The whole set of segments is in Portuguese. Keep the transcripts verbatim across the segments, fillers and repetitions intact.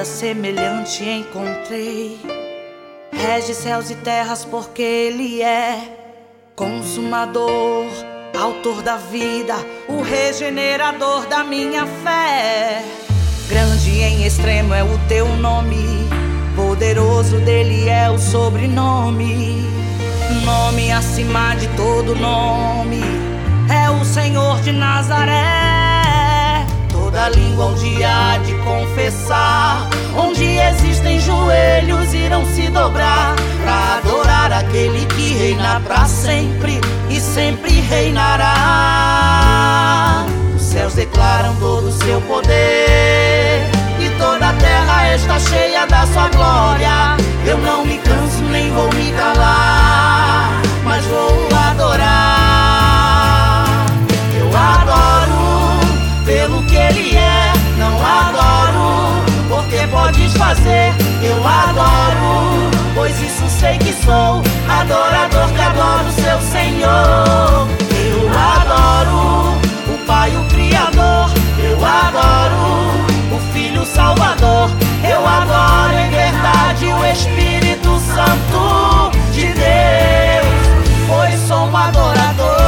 semelhante encontrei. Rege céus e terras porque Ele é consumador, autor da vida, o regenerador da minha fé. Grande em extremo é o teu nome, poderoso dele é o sobrenome. Nome acima de todo nome, é o Senhor de Nazaré. Toda língua um dia há de confessar, onde existem joelhos irão se dobrar pra adorar aquele que reina pra sempre e sempre reinará. Os céus declaram todo o seu poder e toda a terra está cheia da sua glória. Eu não me canso nem vou me calar, mas vou adorar. Eu adoro pelo que Ele é, não adoro porque podes fazer. Eu adoro, pois isso sei que sou adorador que adoro seu Senhor. Eu adoro o Pai, o Criador. Eu adoro o Filho Salvador. Eu adoro em verdade o Espírito Santo de Deus, pois sou um adorador.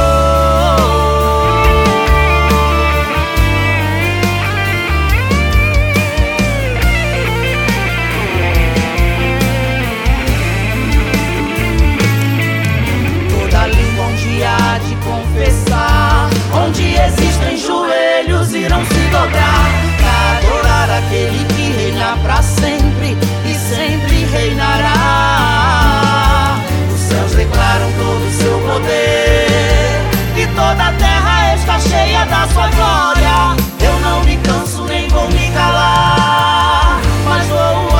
Toda língua um dia há de confessar, onde existem joelhos irão se dobrar pra adorar aquele que reina pra sempre e sempre reinará. Os céus declaram todo o seu poder e toda a terra está cheia da sua glória. Eu não me canso nem vou me calar, mas vou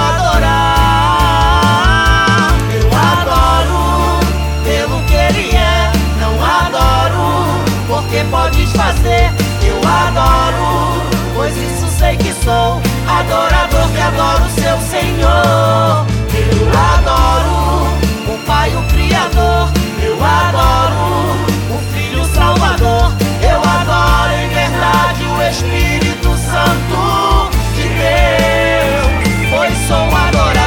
adorar. Eu adoro pelo que Ele é, não adoro porque podes fazer. Eu adoro, pois isso sei que sou adorador que adoro seu Senhor. Eu adoro o Pai, o Criador. Eu adoro o Filho Salvador. Eu adoro em verdade o Espírito Santo de Deus, pois sou um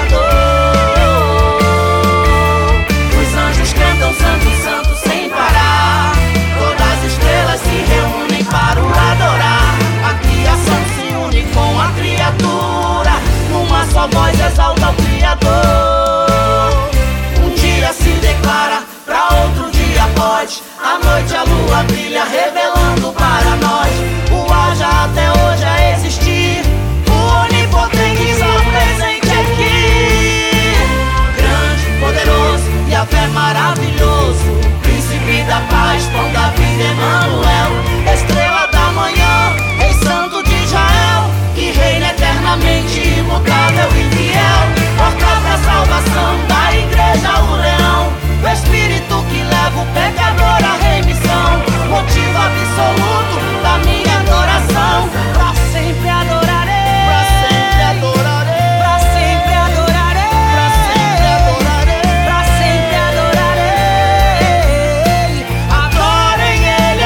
adorador. Os anjos cantam santo, santo sem parar. Todas as estrelas se reúnem para o adorar. A criação se une com a criatura, numa só voz exalta o Criador. Um dia se declara, pra outro dia pode. À noite a lua brilha revelando para nós o haja até hoje a existir. O onipotente está presente aqui. Grande, poderoso e a fé maravilhoso, príncipe da paz, pão da vida, Emanuel. Estrela da manhã, Rei Santo de Israel, que reina eternamente, imutável e fiel. Porta pra salvação da igreja, o leão, o Espírito que leva o pecador à remissão. Motivo absoluto da minha adoração. Pra sempre adorarei, pra sempre adorarei, pra sempre adorarei, pra sempre adorarei, pra sempre adorarei. Adorem, Ele é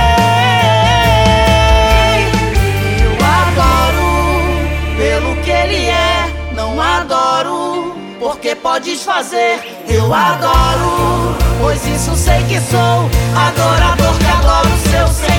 Rei. Eu adoro pelo que Ele é, não adoro porque podes fazer. Eu adoro, pois isso sei que sou adorador que adoro seu Senhor.